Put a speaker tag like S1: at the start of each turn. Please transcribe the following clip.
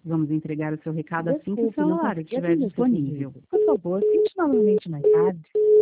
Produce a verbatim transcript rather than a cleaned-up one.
S1: Vamos entregar o seu recado assim que o
S2: Desculpe, não
S1: celular
S2: consegui
S1: estiver
S2: atender seu
S1: disponível.
S2: pedido. Por favor, tente novamente mais tarde.